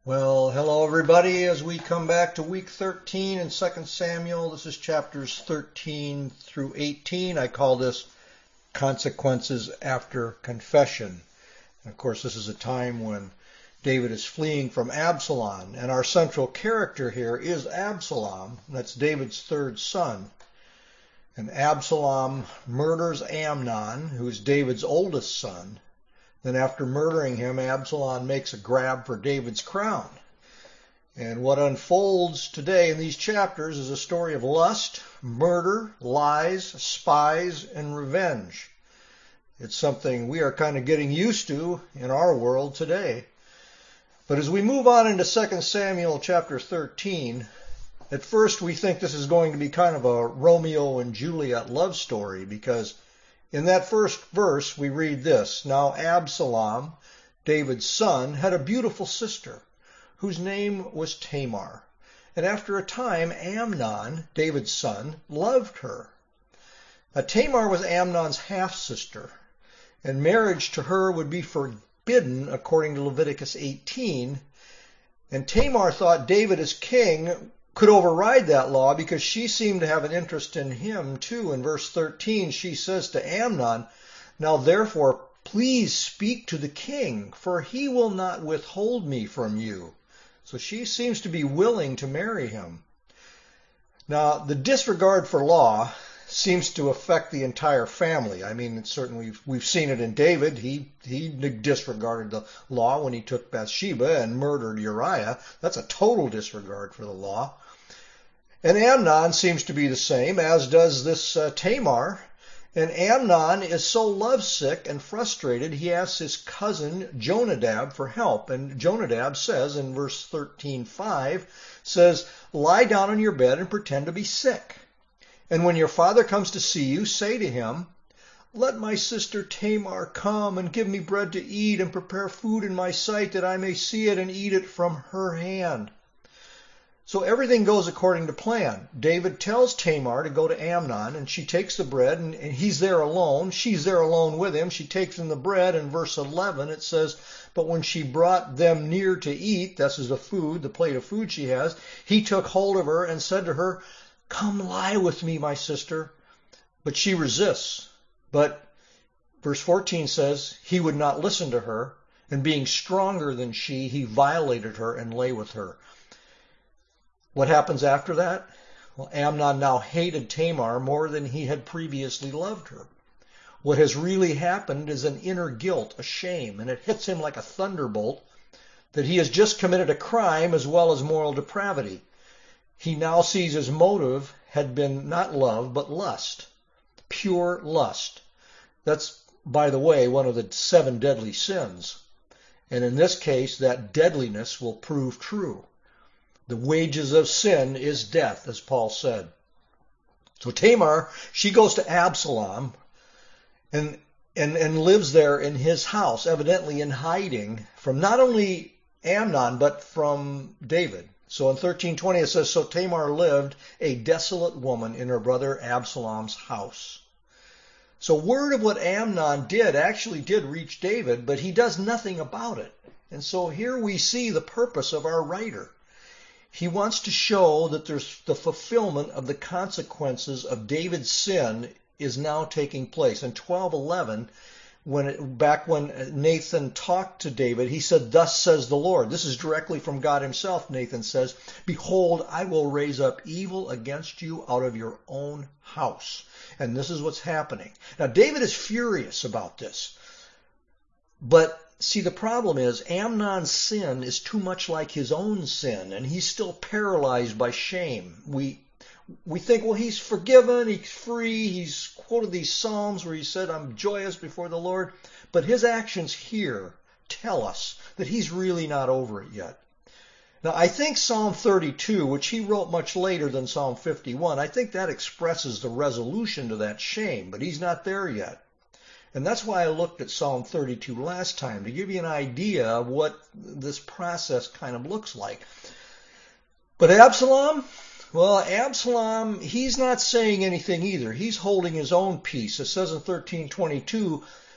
Well, hello everybody as we come back to week 13 in 2 Samuel. This is chapters 13 through 18. I call this Consequences After Confession. And of course, this is a time when David is fleeing from Absalom. And our central character here is Absalom. That's David's third son. And Absalom murders Amnon, who's David's oldest son. Then after murdering him, Absalom makes a grab for David's crown. And what unfolds today in these chapters is a story of lust, murder, lies, spies, and revenge. It's something we are kind of getting used to in our world today. But as we move on into 2 Samuel chapter 13, at first we think this is going to be kind of a Romeo and Juliet love story, because in that first verse, we read this: Now Absalom, David's son, had a beautiful sister, whose name was Tamar. And after a time, Amnon, David's son, loved her. Now, Tamar was Amnon's half-sister, and marriage to her would be forbidden according to Leviticus 18. And Tamar thought David as king could override that law because she seemed to have an interest in him too. In verse 13, she says to Amnon, Now therefore, please speak to the king, for he will not withhold me from you. So she seems to be willing to marry him. Now, the disregard for law seems to affect the entire family. I mean, certainly we've seen it in David. He disregarded the law when he took Bathsheba and murdered Uriah. That's a total disregard for the law. And Amnon seems to be the same, as does this Tamar. And Amnon is so lovesick and frustrated, he asks his cousin Jonadab for help. And Jonadab says in verse 13:5, says, Lie down on your bed and pretend to be sick. And when your father comes to see you, say to him, Let my sister Tamar come and give me bread to eat and prepare food in my sight that I may see it and eat it from her hand. So everything goes according to plan. David tells Tamar to go to Amnon, and she takes the bread, and he's there alone. She's there alone with him. She takes him the bread. In verse 11, it says, But when she brought them near to eat, this is the food, the plate of food she has, he took hold of her and said to her, Come lie with me, my sister. But she resists. But verse 14 says, he would not listen to her, and being stronger than she, he violated her and lay with her. What happens after that? Well, Amnon now hated Tamar more than he had previously loved her. What has really happened is an inner guilt, a shame, and it hits him like a thunderbolt that he has just committed a crime as well as moral depravity. He now sees his motive had been not love, but lust, pure lust. That's, by the way, one of the 7 deadly sins. And in this case, that deadliness will prove true. The wages of sin is death, as Paul said. So Tamar, she goes to Absalom and lives there in his house, evidently in hiding from not only Amnon, but from David. So in 13:20 it says, So Tamar lived a desolate woman in her brother Absalom's house. So word of what Amnon did actually did reach David, but he does nothing about it. And so here we see the purpose of our writer. He wants to show that there's the fulfillment of the consequences of David's sin is now taking place. In 12:11, back when Nathan talked to David, he said, Thus says the Lord. This is directly from God himself. Nathan says, Behold, I will raise up evil against you out of your own house. And this is what's happening. Now, David is furious about this. But see, the problem is Amnon's sin is too much like his own sin, and he's still paralyzed by shame. We think, well, he's forgiven, he's free, he's quoted these Psalms where he said, I'm joyous before the Lord. But his actions here tell us that he's really not over it yet. Now, I think Psalm 32, which he wrote much later than Psalm 51, I think that expresses the resolution to that shame, but he's not there yet. And that's why I looked at Psalm 32 last time, to give you an idea of what this process kind of looks like. But Absalom, well, Absalom, he's not saying anything either. He's holding his own peace. It says in 13:22,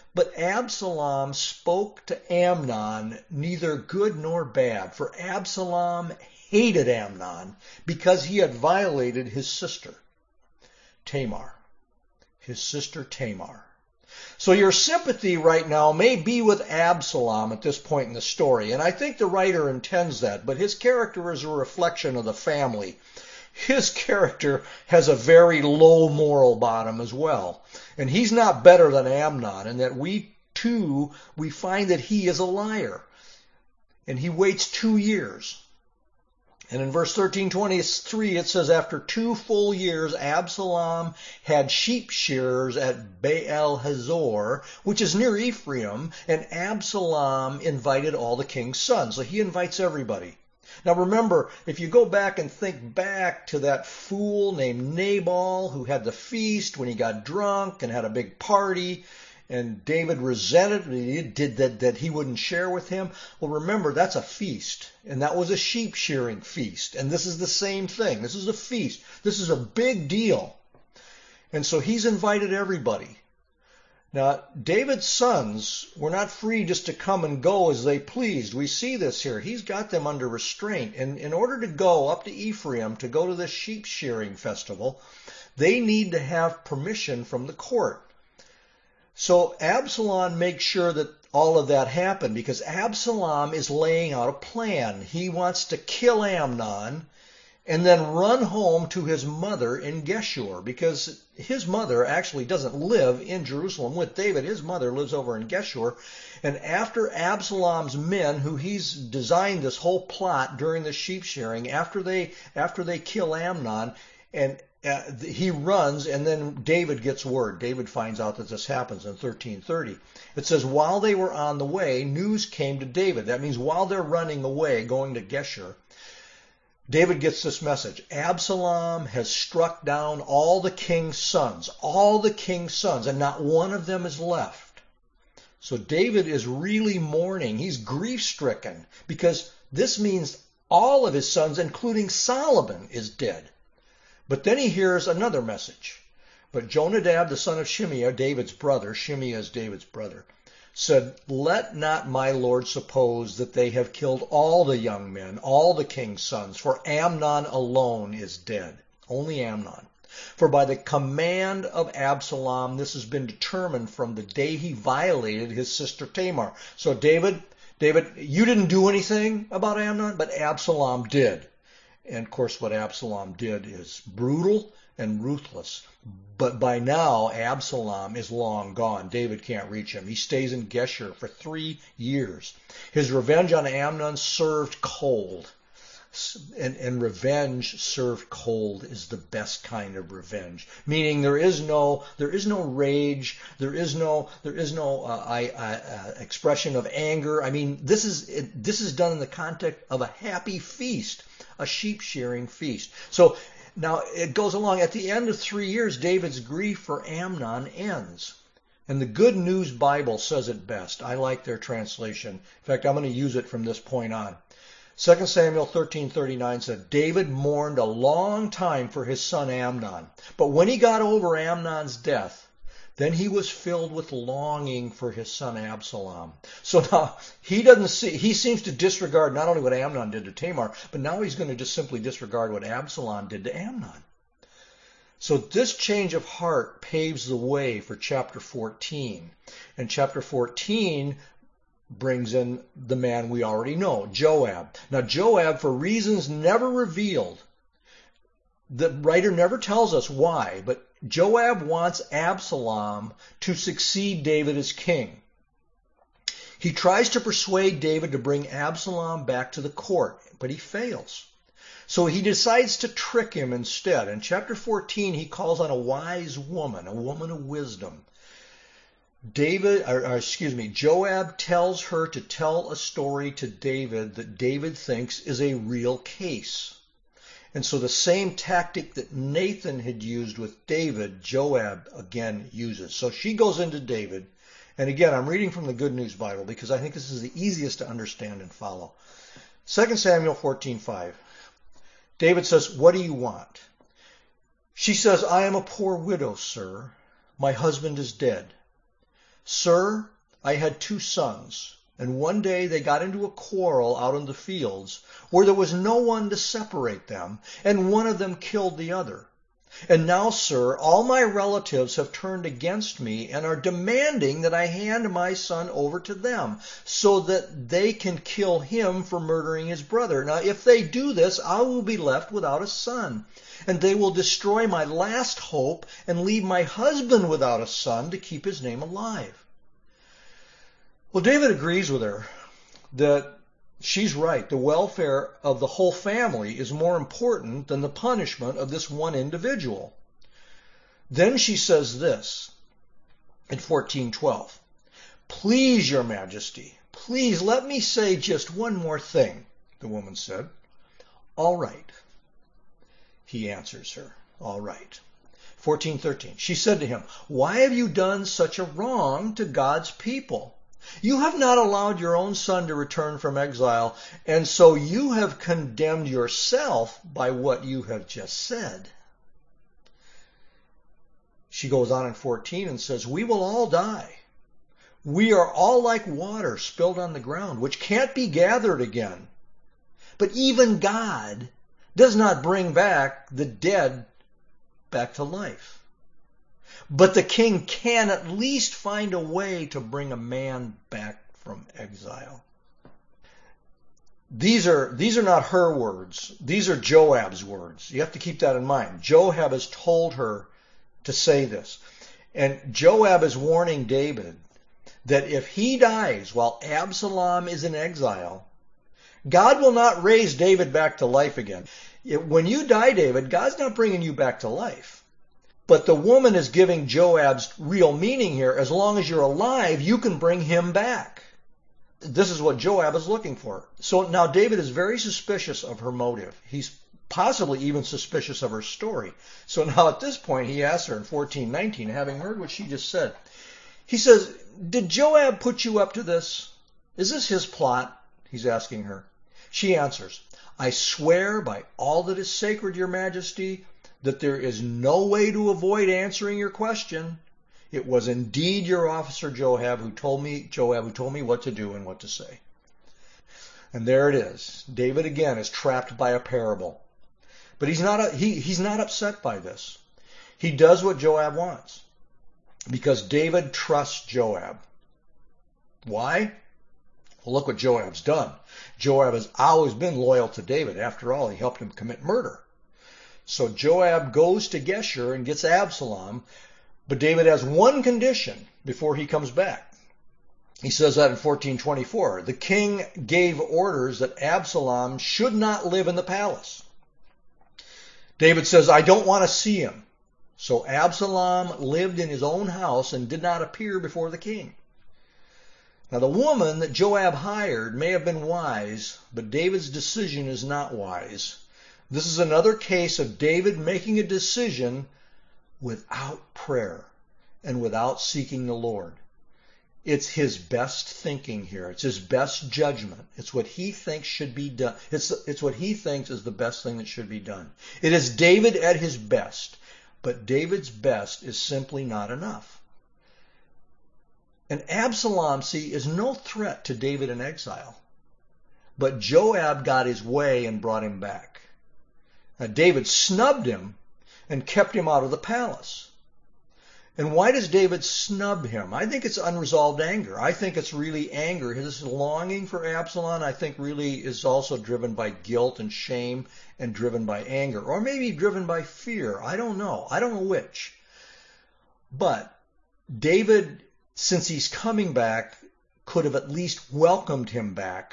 But Absalom spoke to Amnon neither good nor bad, for Absalom hated Amnon because he had violated his sister, Tamar. His sister Tamar. So your sympathy right now may be with Absalom at this point in the story, and I think the writer intends that, but his character is a reflection of the family. His character has a very low moral bottom as well, and he's not better than Amnon, in that we find that he is a liar, and he waits 2 years. And in verse 13:23 it says, after 2 full years, Absalom had sheep shearers at Baal Hazor, which is near Ephraim, and Absalom invited all the king's sons. So he invites everybody. Now remember, if you go back and think back to that fool named Nabal who had the feast when he got drunk and had a big party, and David resented that he wouldn't share with him. Well, remember, that's a feast, and that was a sheep shearing feast, and this is the same thing. This is a feast. This is a big deal. And so he's invited everybody. Now, David's sons were not free just to come and go as they pleased. We see this here. He's got them under restraint. And in order to go up to Ephraim to go to this sheep shearing festival, they need to have permission from the court. So Absalom makes sure that all of that happened because Absalom is laying out a plan. He wants to kill Amnon and then run home to his mother in Geshur, because his mother actually doesn't live in Jerusalem with David. His mother lives over in Geshur. And after Absalom's men, who he's designed this whole plot during the sheep shearing, after they kill Amnon, and he runs, and then David gets word. David finds out that this happens in 13:30. It says, while they were on the way, news came to David. That means while they're running away, going to Geshur, David gets this message. Absalom has struck down all the king's sons, and not one of them is left. So David is really mourning. He's grief-stricken because this means all of his sons, including Solomon, is dead. But then he hears another message. But Jonadab, the son of Shimeah, David's brother, Shimeah is David's brother, said, let not my lord suppose that they have killed all the young men, all the king's sons, for Amnon alone is dead. Only Amnon. For by the command of Absalom, this has been determined from the day he violated his sister Tamar. So David, you didn't do anything about Amnon, but Absalom did. And of course what Absalom did is brutal and ruthless. But by now, Absalom is long gone. David can't reach him. He stays in Geshur for 3 years. His revenge on Amnon served cold. And revenge served cold is the best kind of revenge. Meaning there is no rage, there is no expression of anger. I mean, this is done in the context of a happy feast, a sheep shearing feast. So now it goes along. At the end of 3 years, David's grief for Amnon ends. And the Good News Bible says it best. I like their translation. In fact, I'm going to use it from this point on. 2 Samuel 13:39 said, David mourned a long time for his son Amnon. But when he got over Amnon's death, then he was filled with longing for his son Absalom. So now he seems to disregard not only what Amnon did to Tamar, but now he's going to just simply disregard what Absalom did to Amnon. So this change of heart paves the way for chapter 14. And chapter 14 brings in the man we already know, Joab. Now Joab, for reasons never revealed, the writer never tells us why, but Joab wants Absalom to succeed David as king. He tries to persuade David to bring Absalom back to the court, but he fails. So he decides to trick him instead. In chapter 14, he calls on a wise woman, a woman of wisdom. Joab tells her to tell a story to David that David thinks is a real case. And so the same tactic that Nathan had used with David, Joab again uses. So she goes into David, and again, I'm reading from the Good News Bible because I think this is the easiest to understand and follow. 2 Samuel 14:5. David says, what do you want? She says, I am a poor widow, sir. My husband is dead. "Sir, I had 2 sons, and one day they got into a quarrel out in the fields where there was no one to separate them, and one of them killed the other. And now, sir, all my relatives have turned against me and are demanding that I hand my son over to them so that they can kill him for murdering his brother. Now, if they do this, I will be left without a son, and they will destroy my last hope and leave my husband without a son to keep his name alive." Well, David agrees with her that she's right. The welfare of the whole family is more important than the punishment of this one individual. Then she says this in 14:12. "Please, your majesty, please let me say just one more thing," the woman said. "All right," he answers her. "All right." 14:13. She said to him, "Why have you done such a wrong to God's people? You have not allowed your own son to return from exile, and so you have condemned yourself by what you have just said." She goes on in 14 and says, "We will all die. We are all like water spilled on the ground, which can't be gathered again. But even God does not bring back the dead back to life. But the king can at least find a way to bring a man back from exile." These are not her words. These are Joab's words. You have to keep that in mind. Joab has told her to say this. And Joab is warning David that if he dies while Absalom is in exile, God will not raise David back to life again. When you die, David, God's not bringing you back to life. But the woman is giving Joab's real meaning here. As long as you're alive, you can bring him back. This is what Joab is looking for. So now David is very suspicious of her motive. He's possibly even suspicious of her story. So now at this point, he asks her in 14:19, having heard what she just said, he says, "Did Joab put you up to this? Is this his plot?" He's asking her. She answers, "I swear by all that is sacred, your majesty, that there is no way to avoid answering your question. It was indeed your officer Joab who told me what to do and what to say." And there it is. David again is trapped by a parable. But he's not upset by this. He does what Joab wants because David trusts Joab. Why? Well, look what Joab's done. Joab has always been loyal to David. After all, he helped him commit murder. So Joab goes to Geshur and gets Absalom, but David has one condition before he comes back. He says that in 14:24. The king gave orders that Absalom should not live in the palace. David says, "I don't want to see him." So Absalom lived in his own house and did not appear before the king. Now the woman that Joab hired may have been wise, but David's decision is not wise. This is another case of David making a decision without prayer and without seeking the Lord. It's his best thinking here. It's his best judgment. It's what he thinks should be done. It's what he thinks is the best thing that should be done. It is David at his best, but David's best is simply not enough. And Absalom, see, is no threat to David in exile. But Joab got his way and brought him back. David snubbed him and kept him out of the palace. And why does David snub him? I think it's unresolved anger. I think it's really anger. His longing for Absalom, I think, really is also driven by guilt and shame and driven by anger. Or maybe driven by fear. I don't know. I don't know which. But David, since he's coming back, could have at least welcomed him back.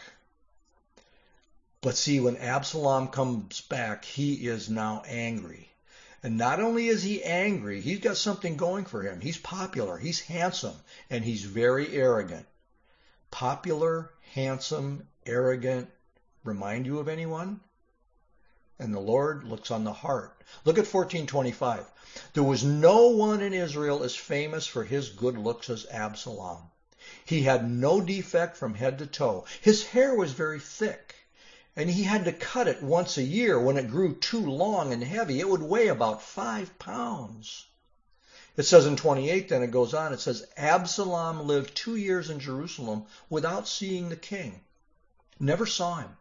But see, when Absalom comes back, he is now angry. And not only is he angry, he's got something going for him. He's popular, he's handsome, and he's very arrogant. Popular, handsome, arrogant. Remind you of anyone? And the Lord looks on the heart. Look at 14:25. There was no one in Israel as famous for his good looks as Absalom. He had no defect from head to toe. His hair was very thick, and he had to cut it once a year. When it grew too long and heavy, it would weigh about 5 pounds. It says in 28, then it goes on, it says, Absalom lived 2 years in Jerusalem without seeing the king. Never saw him.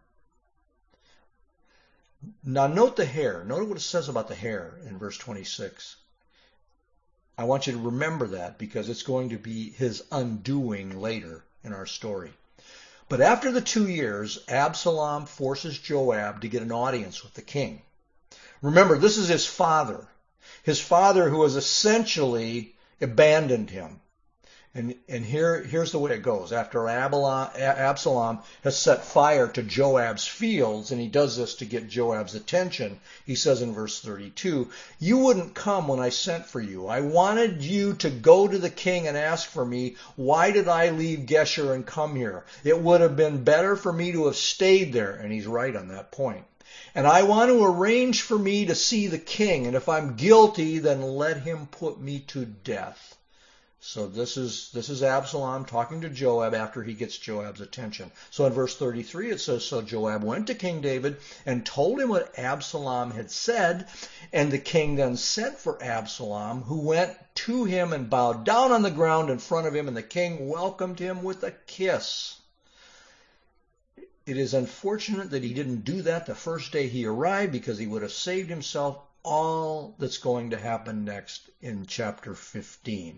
Now note the hair. Note what it says about the hair in verse 26. I want you to remember that because it's going to be his undoing later in our story. But after the 2 years, Absalom forces Joab to get an audience with the king. Remember, this is his father. His father who has essentially abandoned him. And here's the way it goes. After Absalom has set fire to Joab's fields, and he does this to get Joab's attention, he says in verse 32, you wouldn't come when I sent for you. I wanted you to go to the king and ask for me. Why did I leave Geshur and come here? It would have been better for me to have stayed there. And he's right on that point. And I want to arrange for me to see the king, and if I'm guilty, then let him put me to death. So this is Absalom talking to Joab after he gets Joab's attention. So in verse 33 it says, so Joab went to King David and told him what Absalom had said, and the king then sent for Absalom, who went to him and bowed down on the ground in front of him, and the king welcomed him with a kiss. It is unfortunate that he didn't do that the first day he arrived, because he would have saved himself all that's going to happen next in chapter 15.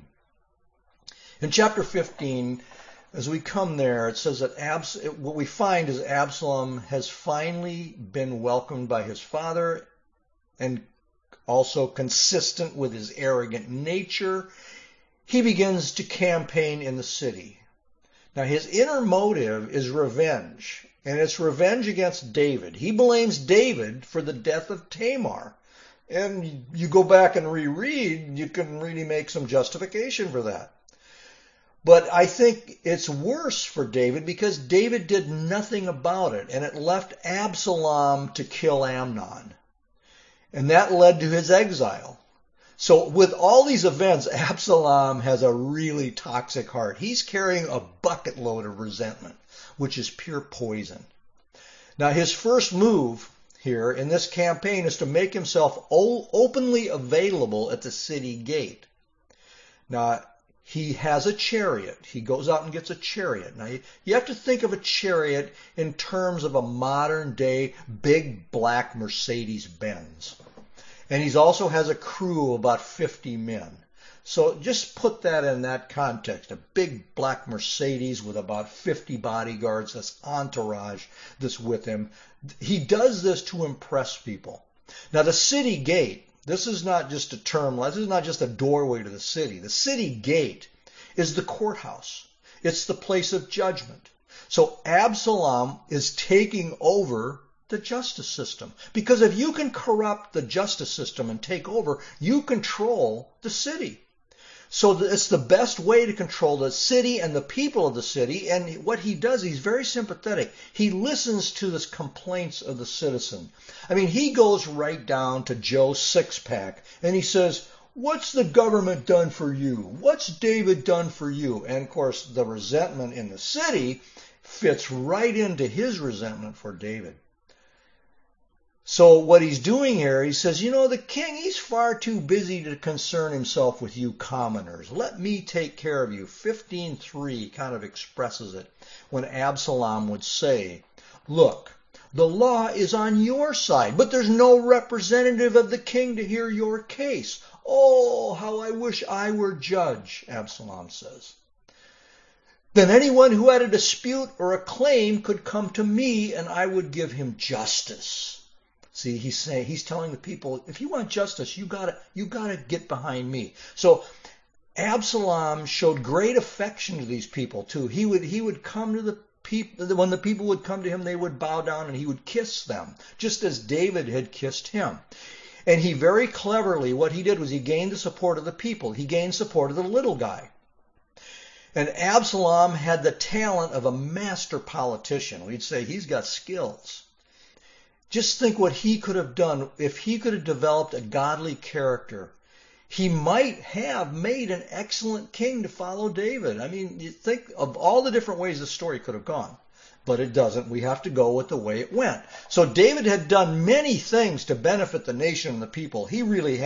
In chapter 15, as we come there, it says that what we find is Absalom has finally been welcomed by his father, and also consistent with his arrogant nature, he begins to campaign in the city. Now his inner motive is revenge, and it's revenge against David. He blames David for the death of Tamar. And you go back and reread, you can really make some justification for that. But I think it's worse for David because David did nothing about it, and it left Absalom to kill Amnon. And that led to his exile. So with all these events, Absalom has a really toxic heart. He's carrying a bucket load of resentment, which is pure poison. Now his first move here in this campaign is to make himself openly available at the city gate. Now, he has a chariot. He goes out and gets a chariot. Now, you have to think of a chariot in terms of a modern-day big black Mercedes-Benz. And he also has a crew of about 50 men. So just put that in that context. A big black Mercedes with about 50 bodyguards, this entourage that's with him. He does this to impress people. Now, the city gate, this is not just a term, this is not just a doorway to the city. The city gate is the courthouse. It's the place of judgment. So Absalom is taking over the justice system. Because if you can corrupt the justice system and take over, you control the city. So it's the best way to control the city and the people of the city. And what he does, he's very sympathetic. He listens to the complaints of the citizen. I mean, he goes right down to Joe Sixpack and he says, what's the government done for you? What's David done for you? And of course, the resentment in the city fits right into his resentment for David. So what he's doing here, he says, the king, he's far too busy to concern himself with you commoners. Let me take care of you. 15:3 kind of expresses it when Absalom would say, look, the law is on your side, but there's no representative of the king to hear your case. Oh, how I wish I were judge, Absalom says. Then anyone who had a dispute or a claim could come to me and I would give him justice. See, he's telling the people, if you want justice, you gotta get behind me. So Absalom showed great affection to these people too. He would come to the people, when the people would come to him, they would bow down and he would kiss them, just as David had kissed him. And he very cleverly, what he did was he gained the support of the people. He gained support of the little guy. And Absalom had the talent of a master politician. We'd say he's got skills. Just think what he could have done if he could have developed a godly character. He might have made an excellent king to follow David. I mean, you think of all the different ways the story could have gone. But it doesn't. We have to go with the way it went. So David had done many things to benefit the nation and the people. He really had.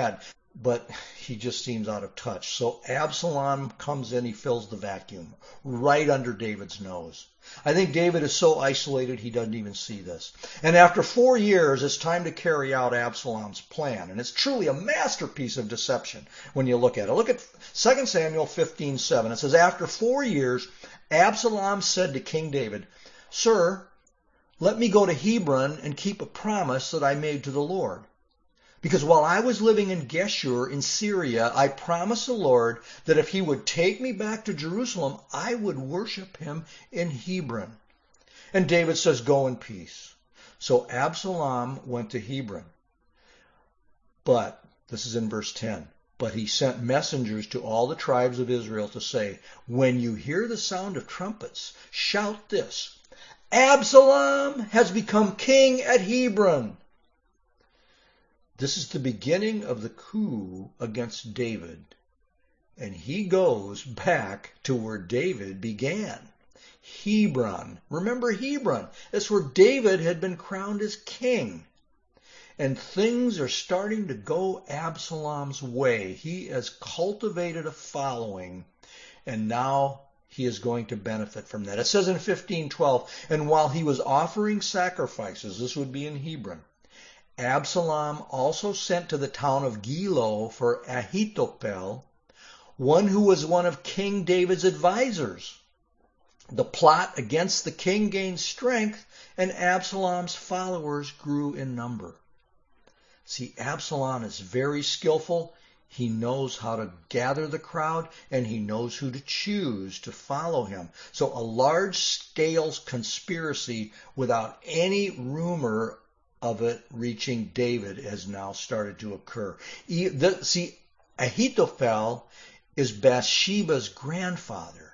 but he just seems out of touch. So Absalom comes in, he fills the vacuum right under David's nose. I think David is so isolated he doesn't even see this. And after 4 years, it's time to carry out Absalom's plan. And it's truly a masterpiece of deception when you look at it. Look at 2 Samuel 15:7. It says, after 4 years, Absalom said to King David, Sir, let me go to Hebron and keep a promise that I made to the Lord. Because while I was living in Geshur in Syria, I promised the Lord that if he would take me back to Jerusalem, I would worship him in Hebron. And David says, go in peace. So Absalom went to Hebron. But, this is in verse 10, but he sent messengers to all the tribes of Israel to say, when you hear the sound of trumpets, shout this, Absalom has become king at Hebron. This is the beginning of the coup against David. And he goes back to where David began. Hebron. Remember Hebron. That's where David had been crowned as king. And things are starting to go Absalom's way. He has cultivated a following, and now he is going to benefit from that. It says in 15:12, and while he was offering sacrifices, this would be in Hebron, Absalom also sent to the town of Gilo for Ahithophel, one who was one of King David's advisors. The plot against the king gained strength, and Absalom's followers grew in number. See, Absalom is very skillful. He knows how to gather the crowd, and he knows who to choose to follow him. So a large-scale conspiracy without any rumor of it reaching David has now started to occur. See, Ahithophel is Bathsheba's grandfather.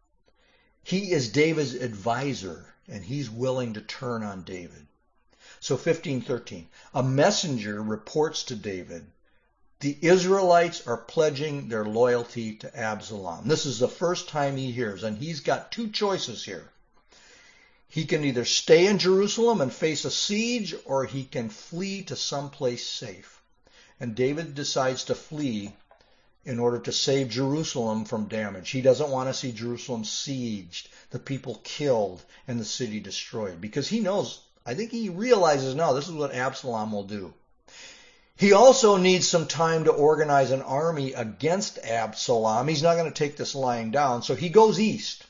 He is David's advisor, and he's willing to turn on David. So 15:13, a messenger reports to David, the Israelites are pledging their loyalty to Absalom. This is the first time he hears, and he's got two choices here. He can either stay in Jerusalem and face a siege, or he can flee to someplace safe. And David decides to flee in order to save Jerusalem from damage. He doesn't want to see Jerusalem sieged, the people killed, and the city destroyed. Because he knows, I think he realizes now, this is what Absalom will do. He also needs some time to organize an army against Absalom. He's not going to take this lying down, so he goes east.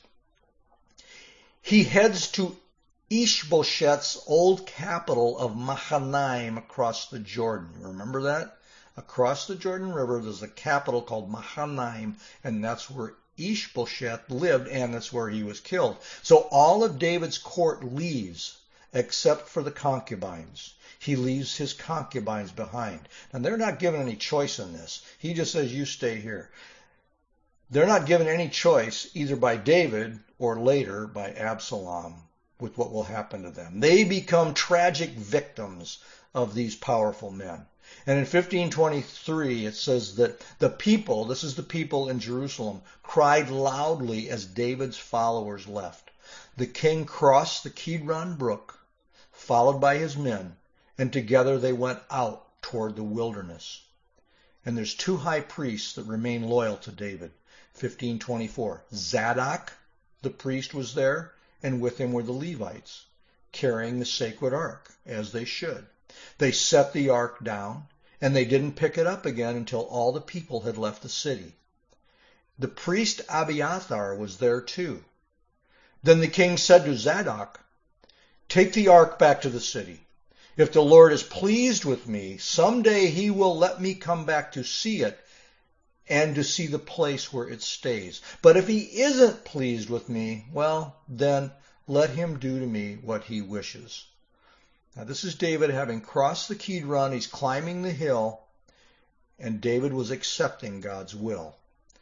He heads to Ishbosheth's old capital of Mahanaim across the Jordan. Remember that? Across the Jordan River, there's a capital called Mahanaim, and that's where Ishbosheth lived, and that's where he was killed. So all of David's court leaves, except for the concubines. He leaves his concubines behind. And they're not given any choice in this. He just says, you stay here. They're not given any choice, either by David or later by Absalom, with what will happen to them. They become tragic victims of these powerful men. And in 15:23, it says that the people, this is the people in Jerusalem, cried loudly as David's followers left. The king crossed the Kidron Brook, followed by his men, and together they went out toward the wilderness. And there's two high priests that remain loyal to David. 15:24. Zadok, the priest, was there, and with him were the Levites, carrying the sacred ark, as they should. They set the ark down, and they didn't pick it up again until all the people had left the city. The priest Abiathar was there too. Then the king said to Zadok, take the ark back to the city. If the Lord is pleased with me, someday he will let me come back to see it and to see the place where it stays. But if he isn't pleased with me, well, then let him do to me what he wishes. Now this is David having crossed the Kidron. He's climbing the hill, and David was accepting God's will.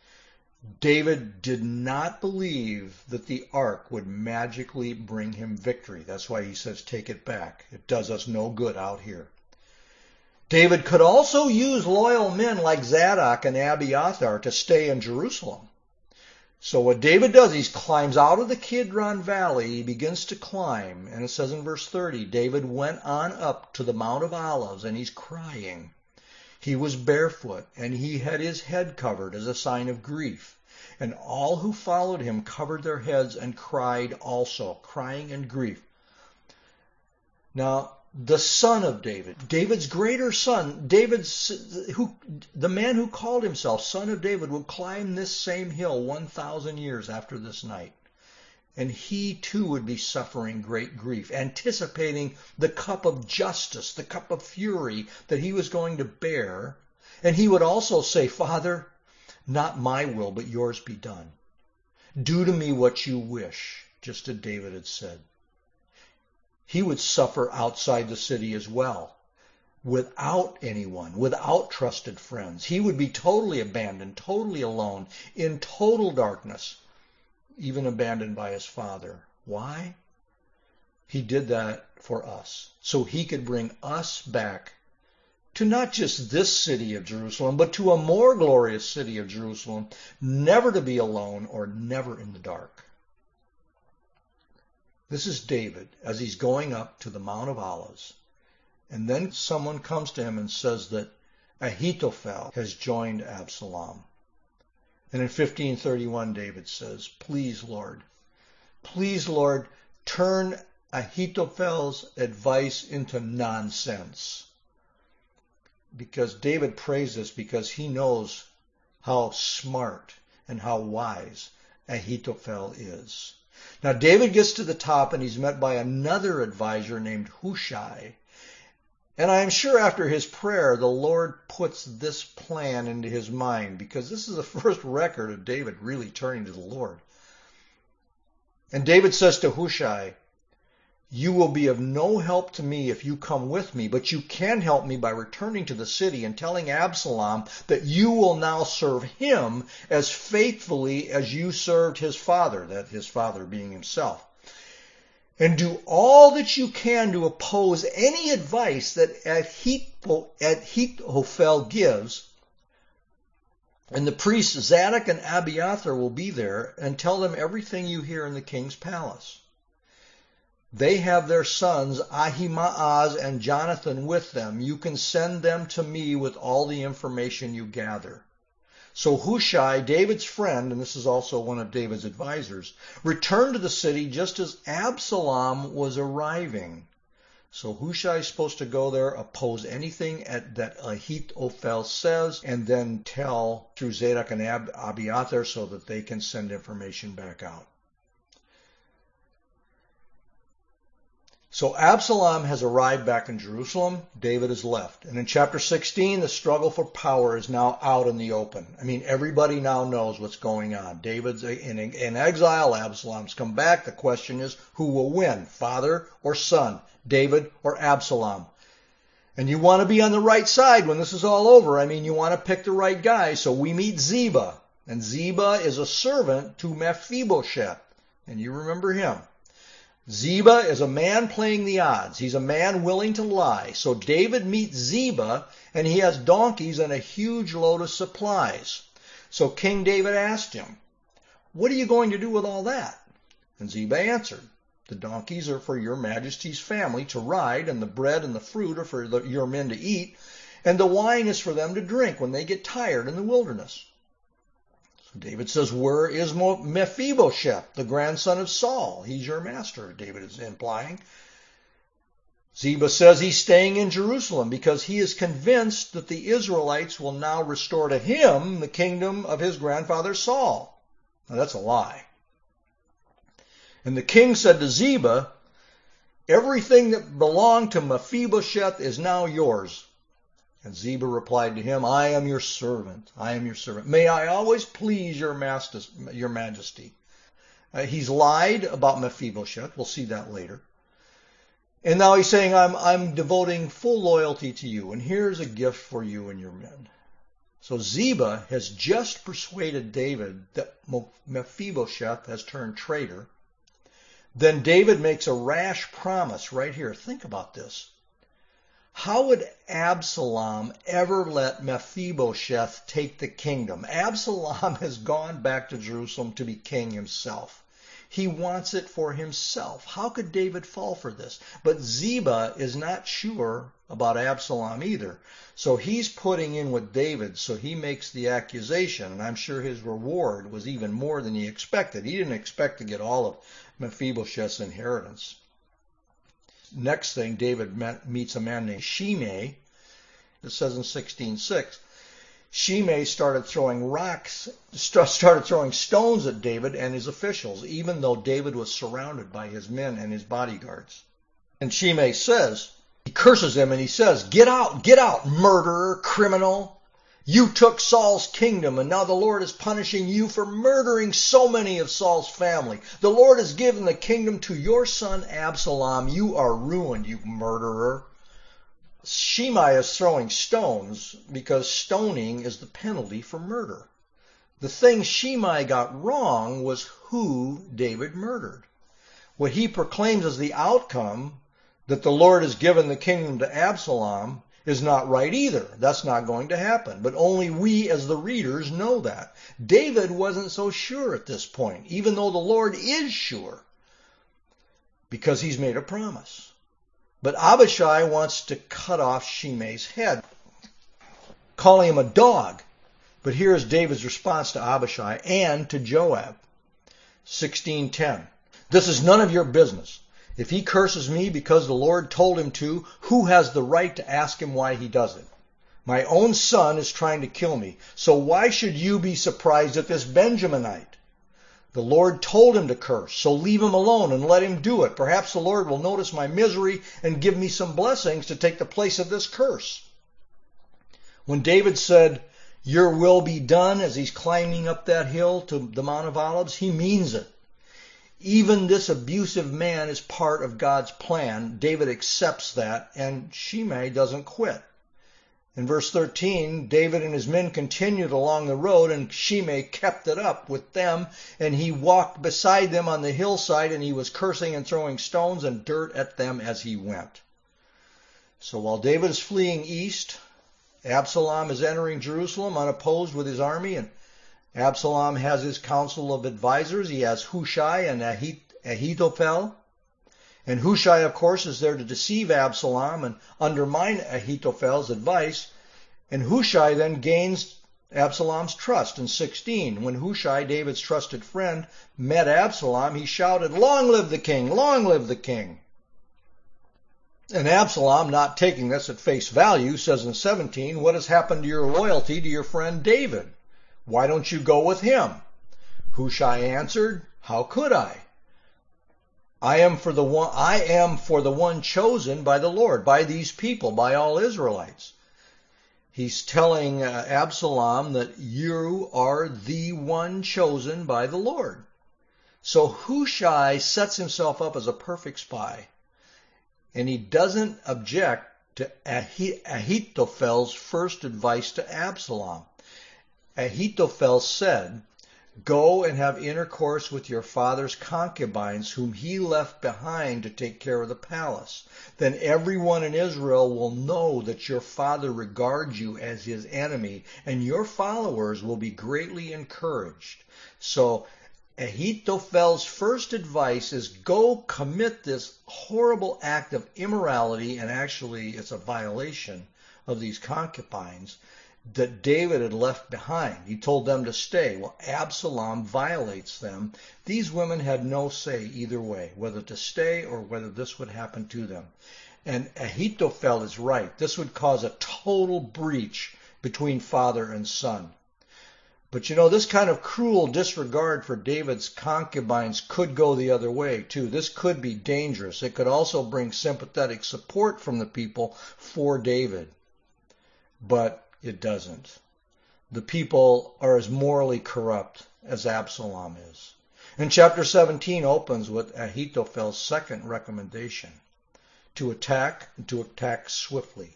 David did not believe that the ark would magically bring him victory. That's why he says, take it back. It does us no good out here. David could also use loyal men like Zadok and Abiathar to stay in Jerusalem. So what David does, he climbs out of the Kidron Valley. He begins to climb. And it says in verse 30, David went on up to the Mount of Olives, and he's crying. He was barefoot, and he had his head covered as a sign of grief. And all who followed him covered their heads and cried also, crying in grief. Now, the son of David, David's greater son, the man who called himself son of David, would climb this same hill 1,000 years after this night. And he too would be suffering great grief, anticipating the cup of justice, the cup of fury that he was going to bear. And he would also say, Father, not my will, but yours be done. Do to me what you wish, just as David had said. He would suffer outside the city as well, without anyone, without trusted friends. He would be totally abandoned, totally alone, in total darkness, even abandoned by his father. Why? He did that for us, so he could bring us back to not just this city of Jerusalem, but to a more glorious city of Jerusalem, never to be alone or never in the dark. This is David as he's going up to the Mount of Olives. And then someone comes to him and says that Ahithophel has joined Absalom. And in 15:31, David says, please, Lord, turn Ahithophel's advice into nonsense. Because David prays this because he knows how smart and how wise Ahithophel is. Now David gets to the top and he's met by another advisor named Hushai. And I am sure after his prayer, the Lord puts this plan into his mind, because this is the first record of David really turning to the Lord. And David says to Hushai, you will be of no help to me if you come with me, but you can help me by returning to the city and telling Absalom that you will now serve him as faithfully as you served his father, that his father being himself. And do all that you can to oppose any advice that Ahithophel gives. And the priests Zadok and Abiathar will be there, and tell them everything you hear in the king's palace. They have their sons Ahimaaz and Jonathan with them. You can send them to me with all the information you gather. So Hushai, David's friend, and this is also one of David's advisors, returned to the city just as Absalom was arriving. So Hushai is supposed to go there, oppose anything that Ahithophel says, and then tell through Zadok and Abiathar so that they can send information back out. So Absalom has arrived back in Jerusalem. David has left. And in chapter 16, the struggle for power is now out in the open. I mean, everybody now knows what's going on. David's in exile. Absalom's come back. The question is, who will win, father or son, David or Absalom? And you want to be on the right side when this is all over. I mean, you want to pick the right guy. So we meet Ziba. And Ziba is a servant to Mephibosheth. And you remember him. Ziba is a man playing the odds. He's a man willing to lie. So David meets Ziba, and he has donkeys and a huge load of supplies. So King David asked him, what are you going to do with all that? And Ziba answered, the donkeys are for your majesty's family to ride, and the bread and the fruit are for your men to eat, and the wine is for them to drink when they get tired in the wilderness. David says, where is Mephibosheth, the grandson of Saul? He's your master, David is implying. Ziba says he's staying in Jerusalem because he is convinced that the Israelites will now restore to him the kingdom of his grandfather Saul. Now that's a lie. And the king said to Ziba, everything that belonged to Mephibosheth is now yours. And Ziba replied to him, I am your servant. I am your servant. May I always please your majesty. He's lied about Mephibosheth. We'll see that later. And now he's saying, I'm devoting full loyalty to you. And here's a gift for you and your men. So Ziba has just persuaded David that Mephibosheth has turned traitor. Then David makes a rash promise right here. Think about this. How would Absalom ever let Mephibosheth take the kingdom? Absalom has gone back to Jerusalem to be king himself. He wants it for himself. How could David fall for this? But Ziba is not sure about Absalom either. So he's putting in with David, so he makes the accusation, and I'm sure his reward was even more than he expected. He didn't expect to get all of Mephibosheth's inheritance. Next thing, David meets a man named Shimei. It says in 16:6, Shimei started throwing stones at David and his officials, even though David was surrounded by his men and his bodyguards. And Shimei says, he curses him and he says, get out, murderer, criminal. You took Saul's kingdom, and now the Lord is punishing you for murdering so many of Saul's family. The Lord has given the kingdom to your son Absalom. You are ruined, you murderer. Shimei is throwing stones because stoning is the penalty for murder. The thing Shimei got wrong was who David murdered. What he proclaims as the outcome, that the Lord has given the kingdom to Absalom, is not right either. That's not going to happen. But only we as the readers know that. David wasn't so sure at this point, even though the Lord is sure, because he's made a promise. But Abishai wants to cut off Shimei's head, calling him a dog. But here is David's response to Abishai and to Joab. 16:10. This is none of your business. If he curses me because the Lord told him to, who has the right to ask him why he does it? My own son is trying to kill me, so why should you be surprised at this Benjaminite? The Lord told him to curse, so leave him alone and let him do it. Perhaps the Lord will notice my misery and give me some blessings to take the place of this curse. When David said, your will be done, as he's climbing up that hill to the Mount of Olives, he means it. Even this abusive man is part of God's plan. David accepts that, and Shimei doesn't quit. In verse 13, David and his men continued along the road, and Shimei kept it up with them, and he walked beside them on the hillside, and he was cursing and throwing stones and dirt at them as he went. So while David is fleeing east, Absalom is entering Jerusalem unopposed with his army, and Absalom has his council of advisors. He has Hushai and Ahithophel. And Hushai, of course, is there to deceive Absalom and undermine Ahithophel's advice. And Hushai then gains Absalom's trust. In 16, when Hushai, David's trusted friend, met Absalom, he shouted, long live the king! Long live the king! And Absalom, not taking this at face value, says in 17, what has happened to your loyalty to your friend David? Why don't you go with him? Hushai answered, how could I? I am for the one chosen by the Lord, by these people, by all Israelites. He's telling Absalom that you are the one chosen by the Lord. So Hushai sets himself up as a perfect spy, and he doesn't object to Ahithophel's first advice to Absalom. Ahithophel said, go and have intercourse with your father's concubines, whom he left behind to take care of the palace. Then everyone in Israel will know that your father regards you as his enemy, and your followers will be greatly encouraged. So Ahithophel's first advice is go commit this horrible act of immorality, and actually it's a violation of these concubines that David had left behind. He told them to stay. Well, Absalom violates them. These women had no say either way, whether to stay or whether this would happen to them. And Ahithophel is right. This would cause a total breach between father and son. But you know, this kind of cruel disregard for David's concubines could go the other way too. This could be dangerous. It could also bring sympathetic support from the people for David. But it doesn't. The people are as morally corrupt as Absalom is. And chapter 17 opens with Ahithophel's second recommendation, to attack swiftly.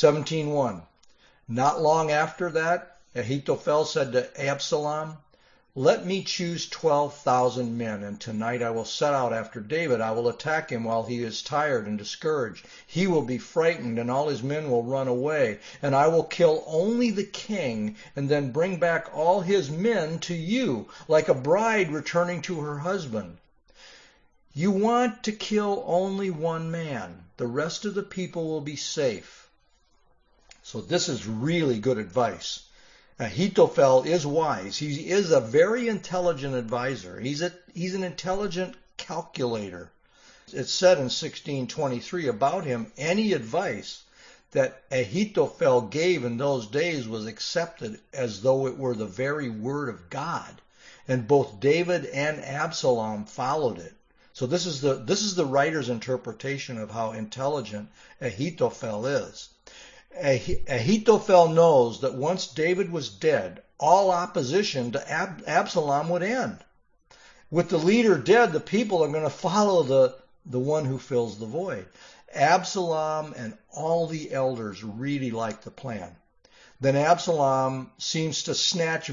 17:1. Not long after that, Ahithophel said to Absalom, Let me choose 12,000 men, and tonight I will set out after David. I will attack him while he is tired and discouraged. He will be frightened, and all his men will run away. And I will kill only the king, and then bring back all his men to you, like a bride returning to her husband. You want to kill only one man. The rest of the people will be safe. So this is really good advice. Ahithophel is wise. He is a very intelligent advisor. He's an intelligent calculator. It's said in 1623 about him, any advice that Ahithophel gave in those days was accepted as though it were the very word of God. And both David and Absalom followed it. So this is the writer's interpretation of how intelligent Ahithophel is. Ahithophel knows that once David was dead, all opposition to Absalom would end. With the leader dead, the people are going to follow the one who fills the void. Absalom and all the elders really like the plan. Then Absalom seems to snatch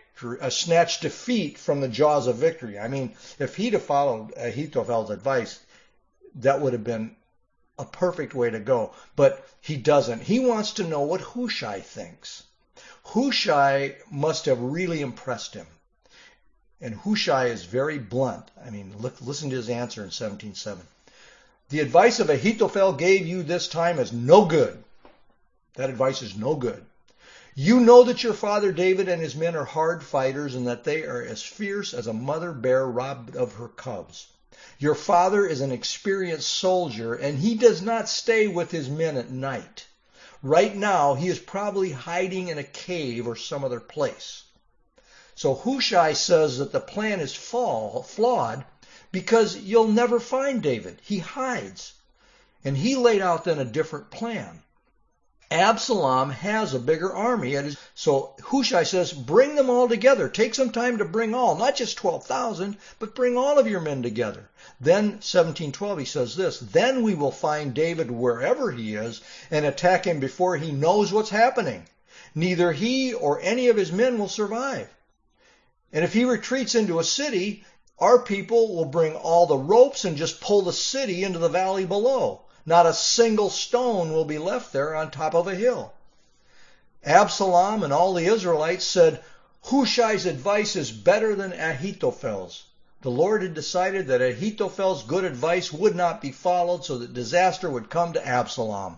defeat from the jaws of victory. I mean, if he'd have followed Ahithophel's advice, that would have been a perfect way to go. But he doesn't. He wants to know what Hushai thinks. Hushai must have really impressed him. And Hushai is very blunt. I mean, listen to his answer in 17:7. The advice of Ahithophel gave you this time is no good. That advice is no good. You know that your father David and his men are hard fighters and that they are as fierce as a mother bear robbed of her cubs. Your father is an experienced soldier, and he does not stay with his men at night. Right now, he is probably hiding in a cave or some other place. So Hushai says that the plan is flawed because you'll never find David. He hides. And he laid out then a different plan. Absalom has a bigger army. So Hushai says, bring them all together. Take some time to bring all, not just 12,000, but bring all of your men together. Then 17:12 he says this, then we will find David wherever he is and attack him before he knows what's happening. Neither he or any of his men will survive. And if he retreats into a city, our people will bring all the ropes and just pull the city into the valley below. Not a single stone will be left there on top of a hill. Absalom and all the Israelites said, Hushai's advice is better than Ahithophel's. The Lord had decided that Ahithophel's good advice would not be followed, so that disaster would come to Absalom.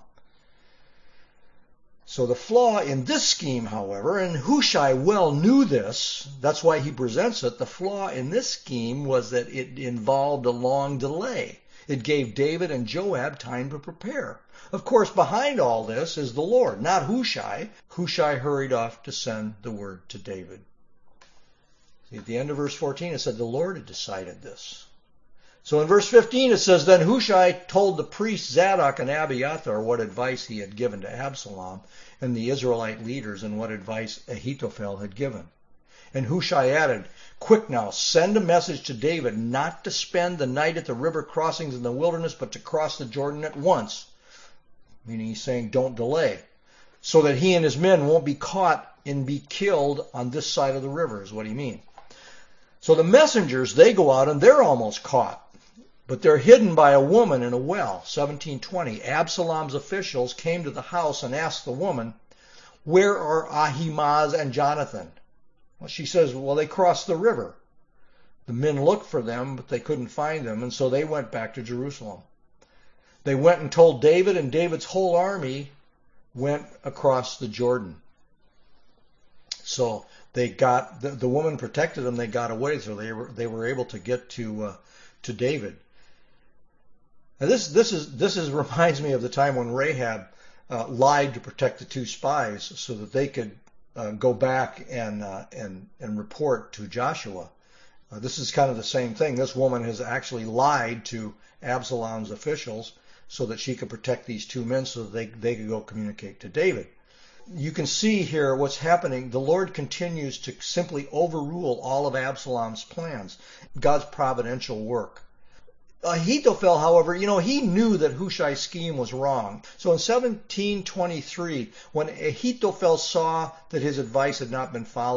So the flaw in this scheme, however, and Hushai well knew this, that's why he presents it, the flaw in this scheme was that it involved a long delay. It gave David and Joab time to prepare. Of course, behind all this is the Lord, not Hushai. Hushai hurried off to send the word to David. See, at the end of verse 14, it said the Lord had decided this. So in verse 15, it says, then Hushai told the priests Zadok and Abiathar what advice he had given to Absalom and the Israelite leaders and what advice Ahithophel had given. And Hushai added, quick now, send a message to David not to spend the night at the river crossings in the wilderness, but to cross the Jordan at once. Meaning he's saying don't delay. So that he and his men won't be caught and be killed on this side of the river is what he means. So the messengers, they go out and they're almost caught. But they're hidden by a woman in a well. 17:20. Absalom's officials came to the house and asked the woman, where are Ahimaaz and Jonathan? Well, she says, well, they crossed the river. The men looked for them, but they couldn't find them, and so they went back to Jerusalem. They went and told David, and David's whole army went across the Jordan. So they got the woman protected them. They got away, so they were able to get to David. Now this reminds me of the time when Rahab lied to protect the two spies so that they could go back and report to Joshua. This is kind of the same thing. This woman has actually lied to Absalom's officials so that she could protect these two men so that they could go communicate to David. You can see here what's happening. The Lord continues to simply overrule all of Absalom's plans, God's providential work. Ahithophel, however, he knew that Hushai's scheme was wrong. So in 17:23, when Ahithophel saw that his advice had not been followed,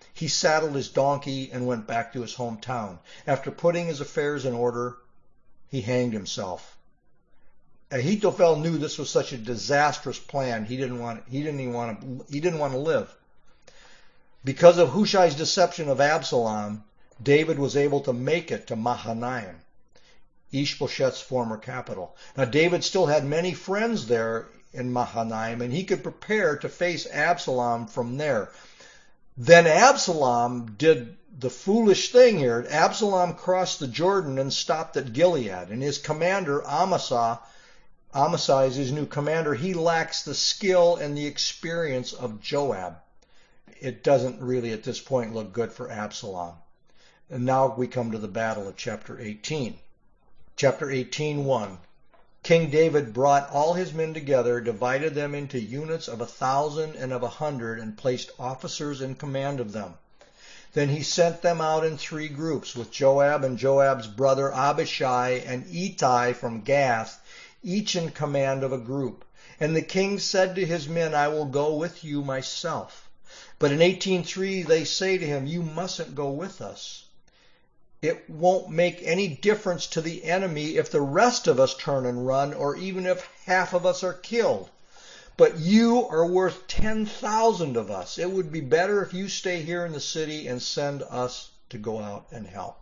He saddled his donkey and went back to his hometown. After putting his affairs in order, he hanged himself. Ahithophel knew this was such a disastrous plan. He didn't want to live. Because of Hushai's deception of Absalom, David was able to make it to Mahanaim, Ishbosheth's former capital. Now, David still had many friends there in Mahanaim, and he could prepare to face Absalom from there. Then Absalom did the foolish thing here. Absalom crossed the Jordan and stopped at Gilead, and his commander, Amasai is his new commander. He lacks the skill and the experience of Joab. It doesn't really at this point look good for Absalom. And now we come to the battle of chapter 18. Chapter 18:1. King David brought all his men together, divided them into units of 1,000 and of 100, and placed officers in command of them. Then he sent them out in 3 groups, with Joab and Joab's brother Abishai and Ittai from Gath, each in command of a group. And the king said to his men, I will go with you myself. But in 18:3 they say to him, you mustn't go with us. It won't make any difference to the enemy if the rest of us turn and run, or even if half of us are killed. But you are worth 10,000 of us. It would be better if you stay here in the city and send us to go out and help.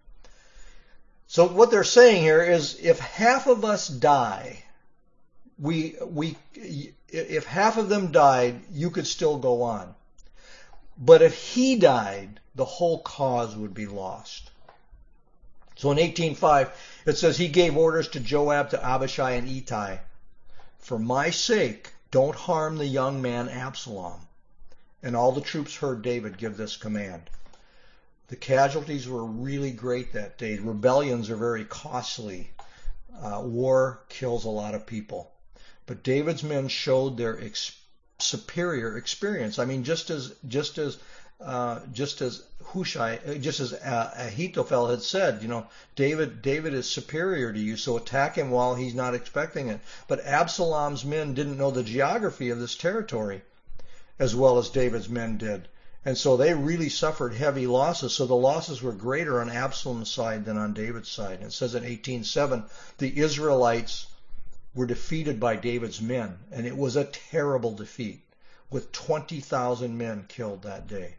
So what they're saying here is, if half of us die, if half of them died, you could still go on. But if he died, the whole cause would be lost. So in 18:5, it says, he gave orders to Joab, to Abishai, and Ittai, for my sake, don't harm the young man Absalom. And all the troops heard David give this command. The casualties were really great that day. Rebellions are very costly. War kills a lot of people. But David's men showed their superior experience. I mean, just as Ahithophel had said, David is superior to you, so attack him while he's not expecting it. But Absalom's men didn't know the geography of this territory as well as David's men did. And so they really suffered heavy losses. So the losses were greater on Absalom's side than on David's side. It says in 18:7, the Israelites were defeated by David's men, and it was a terrible defeat, with 20,000 men killed that day.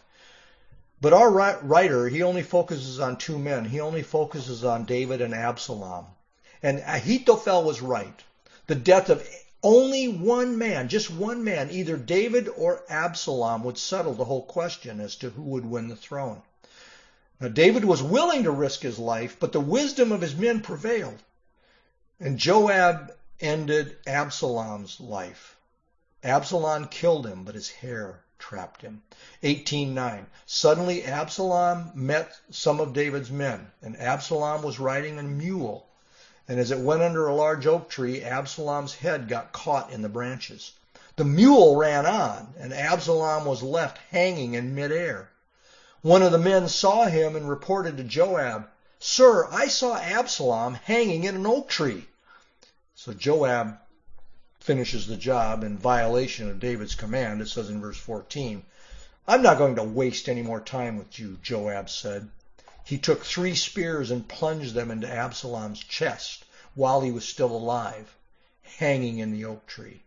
But our writer, he only focuses on 2 men. He only focuses on David and Absalom. And Ahithophel was right. The death of only one man, just one man, either David or Absalom, would settle the whole question as to who would win the throne. Now, David was willing to risk his life, but the wisdom of his men prevailed. And Joab ended Absalom's life. Absalom killed him, but his hair trapped him. 18:9. Suddenly Absalom met some of David's men, and Absalom was riding a mule. And as it went under a large oak tree, Absalom's head got caught in the branches. The mule ran on, and Absalom was left hanging in midair. One of the men saw him and reported to Joab, Sir, I saw Absalom hanging in an oak tree. So Joab finishes the job in violation of David's command. It says in verse 14, I'm not going to waste any more time with you, Joab said. He took 3 spears and plunged them into Absalom's chest while he was still alive, hanging in the oak tree.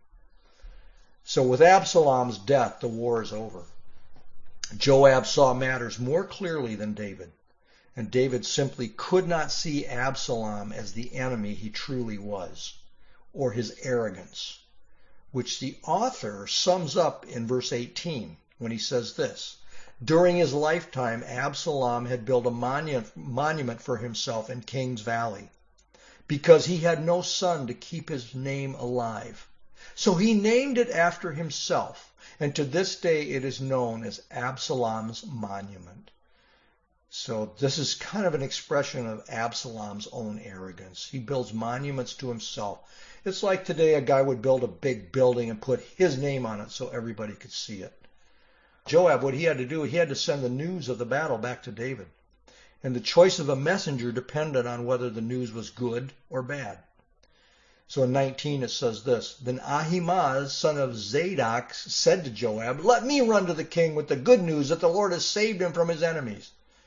So with Absalom's death, the war is over. Joab saw matters more clearly than David, and David simply could not see Absalom as the enemy he truly was, or his arrogance, which the author sums up in verse 18 when he says this, during his lifetime, Absalom had built a monument for himself in King's Valley because he had no son to keep his name alive. So he named it after himself, and to this day it is known as Absalom's monument. So this is kind of an expression of Absalom's own arrogance. He builds monuments to himself. It's like today a guy would build a big building and put his name on it so everybody could see it. Joab, what he had to do, he had to send the news of the battle back to David. And the choice of a messenger depended on whether the news was good or bad. So in 19 it says this, Then Ahimaaz, son of Zadok, said to Joab, Let me run to the king with the good news that the Lord has saved him from his enemies.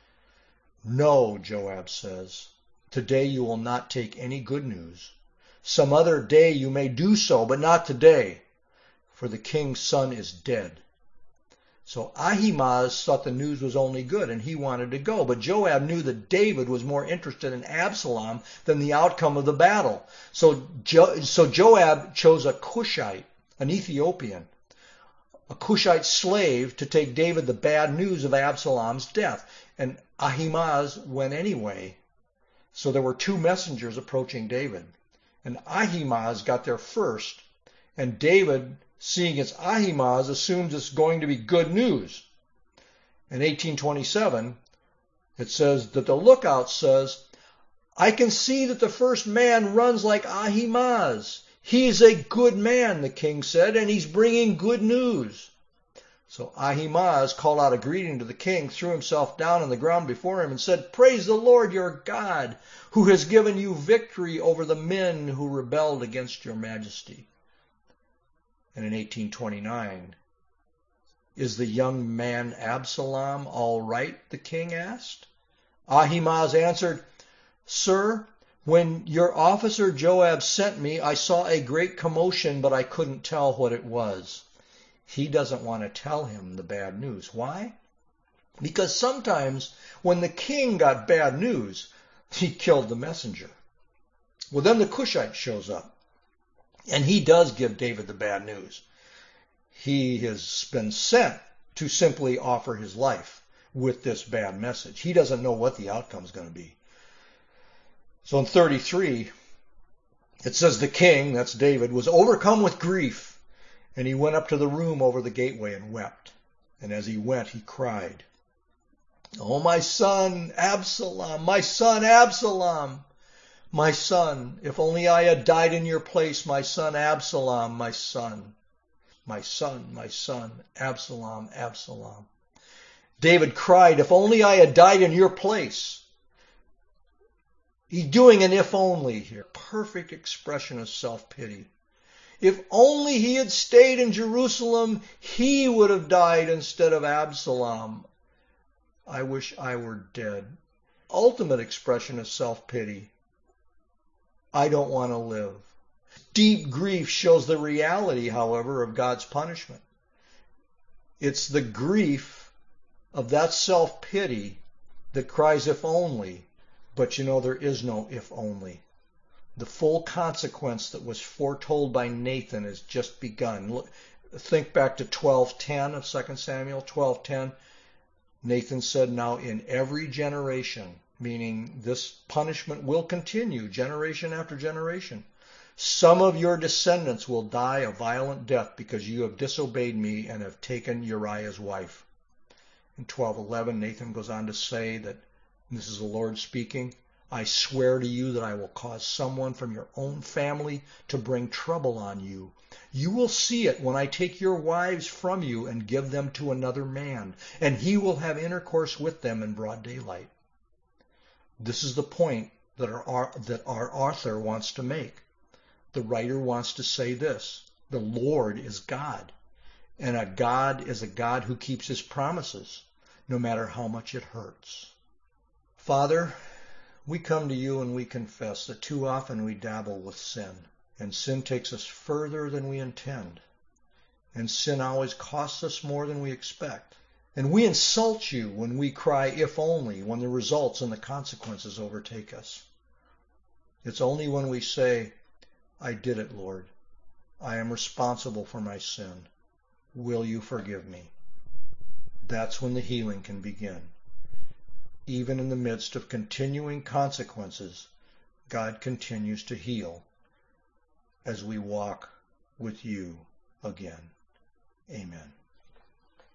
No, Joab says, today you will not take any good news. Some other day you may do so, but not today, for the king's son is dead. So Ahimaaz thought the news was only good, and he wanted to go. But Joab knew that David was more interested in Absalom than the outcome of the battle. So Joab chose a Cushite, an Ethiopian, a Cushite slave, to take David the bad news of Absalom's death. And Ahimaaz went anyway. So there were two messengers approaching David. And Ahimaaz got there first, and David, seeing it's Ahimaaz, assumes it's going to be good news. In 1827, it says that the lookout says, I can see that the first man runs like Ahimaaz. He's a good man, the king said, and he's bringing good news. So Ahimaaz called out a greeting to the king, threw himself down on the ground before him, and said, Praise the Lord your God, who has given you victory over the men who rebelled against your majesty. And in 1829, Is the young man Absalom all right? The king asked. Ahimaaz answered, Sir, when your officer Joab sent me, I saw a great commotion, but I couldn't tell what it was. He doesn't want to tell him the bad news. Why? Because sometimes when the king got bad news, he killed the messenger. Well, then the Cushite shows up. And he does give David the bad news. He has been sent to simply offer his life with this bad message. He doesn't know what the outcome is going to be. So in 33, it says the king, that's David, was overcome with grief, and he went up to the room over the gateway and wept. And as he went, he cried, Oh, my son, Absalom, my son, Absalom. My son, if only I had died in your place, my son Absalom, my son. My son, my son, Absalom, Absalom. David cried, if only I had died in your place. He's doing an if only here. Perfect expression of self-pity. If only he had stayed in Jerusalem, he would have died instead of Absalom. I wish I were dead. Ultimate expression of self-pity. I don't want to live. Deep grief shows the reality, however, of God's punishment. It's the grief of that self-pity that cries if only, but there is no if only. The full consequence that was foretold by Nathan has just begun. Think back to 12:10 of 2 Samuel, 12:10. Nathan said, now in every generation, meaning this punishment will continue generation after generation. Some of your descendants will die a violent death because you have disobeyed me and have taken Uriah's wife. In 12:11, Nathan goes on to say that, this is the Lord speaking, I swear to you that I will cause someone from your own family to bring trouble on you. You will see it when I take your wives from you and give them to another man, and he will have intercourse with them in broad daylight. This is the point that our author wants to make. The writer wants to say this: the Lord is God, and a God is a God who keeps his promises, no matter how much it hurts. Father, we come to you and we confess that too often we dabble with sin, and sin takes us further than we intend, and sin always costs us more than we expect. And we insult you when we cry, if only, when the results and the consequences overtake us. It's only when we say, I did it, Lord. I am responsible for my sin. Will you forgive me? That's when the healing can begin. Even in the midst of continuing consequences, God continues to heal as we walk with you again. Amen.